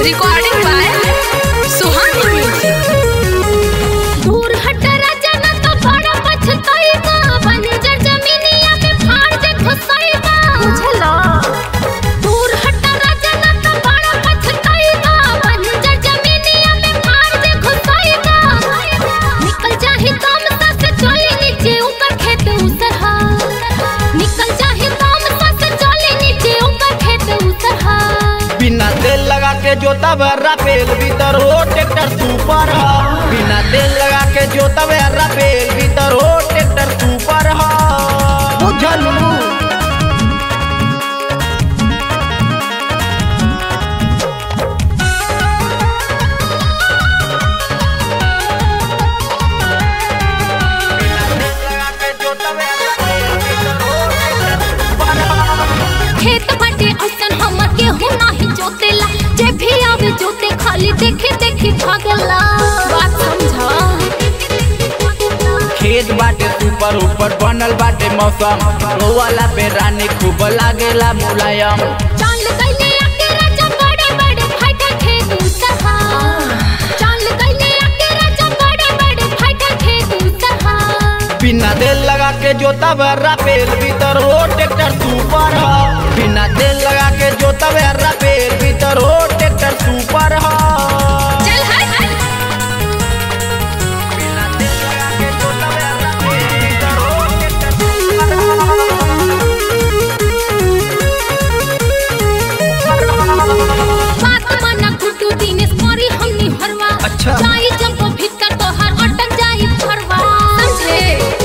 Recording by Suhani music. दूर हट राजा ना तो बड़ा पछताएगा, बंजर जमीनिया में फाड़ दे घुसाएगा। बुझला दूर हट राजा ना तो बड़ा पछताएगा, बंजर जमीनिया में फाड़ दे घुसाएगा। निकल जाहि काम सा से चले नीचे ऊपर खेत उतरहा, निकल जाहि काम सा से चले नीचे ऊपर खेत उतरहा। बिना तेल लगा के जोता बर्रा पेल भीतर हो ट्रैक्टर सुपर हा। बिना तेल लगा के जोता बर्रा पेल भीतर हो ट्रैक्टर सुपर हा। बुझलू खेत बाटे असन हमर केहू नाही जोतेला, जे भी आवे जोते खाली देखे देखे भागला। बात समझा खेत बाटे सुपर ऊपर बनल बाटे मौसम, रोवाला पे रानी खूब लागेला मुलायम। चाल गइले आके राजा बड़े बड़े फाइटर खेत उतरहा, चाल गइले आके राजा बड़े बड़े फाइटर खेत उतरहा। बिना तेल लगा के जोता बर्रा पेल भीतर हो ट्रैक्टर सुपर हा। बिना तेल लगा के जोता बर्रा पेल भीतर हो ट्रैक्टर सुपर हा। चल हाय बिना तेल लगा के जोता बर्रा पेल भीतर हो ट्रैक्टर सुपर हा। बात माना गुड्डू दिनेश मोरी हमनी हरवा। अच्छा। जाई जब वो भीतर तो हर अटक जाई फरवा। समझे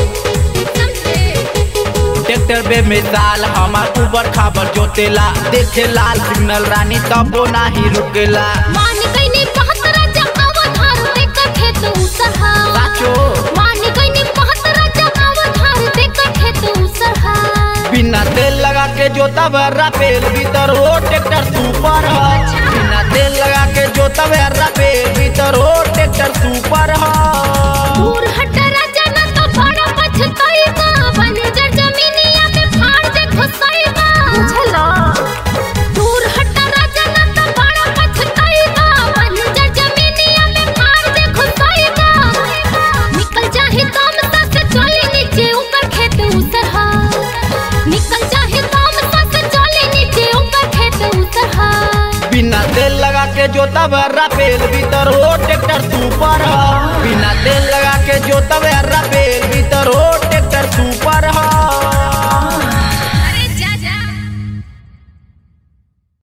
ट्रैक्टर बे मिसाल हमार ऊबर खाबर जोतेला, देखे लाल सिग्नल रानी तबो नाही रुकेला। मान गईनी बहुत राजा अवधार देकर खेत उतरहा। साचो मान गईनी बहुत राजा अवधार देकर खेत उतरहा। बिना तेल लगा के जोता बर्रा पेल भीतर हो ट्रैक्टर सुपर हा। बिना तेल लगा के जोता बर्रा पेल भीतर हो ट्रैक्टर सुपर हा। दूर हट राजा ना तो बड़ा पछताएगा, बंजर जमीनिया में फाड़ दे घुसाएगा। बुझला दूर हट राजा ना तो बड़ा पछताएगा, बंजर जमीनिया में फाड़ दे घुसाएगा। निकल जाहि काम सा से चले नीचे ऊपर खेत उतरहा, निकल जाहि काम सा से चले नीचे ऊपर खेत उतरहा। बिना तेल लगा के जोता बर्रा पेल भीतर हो ट्रैक्टर सुपर हा। बिना तेल लगा के जोता बर्रा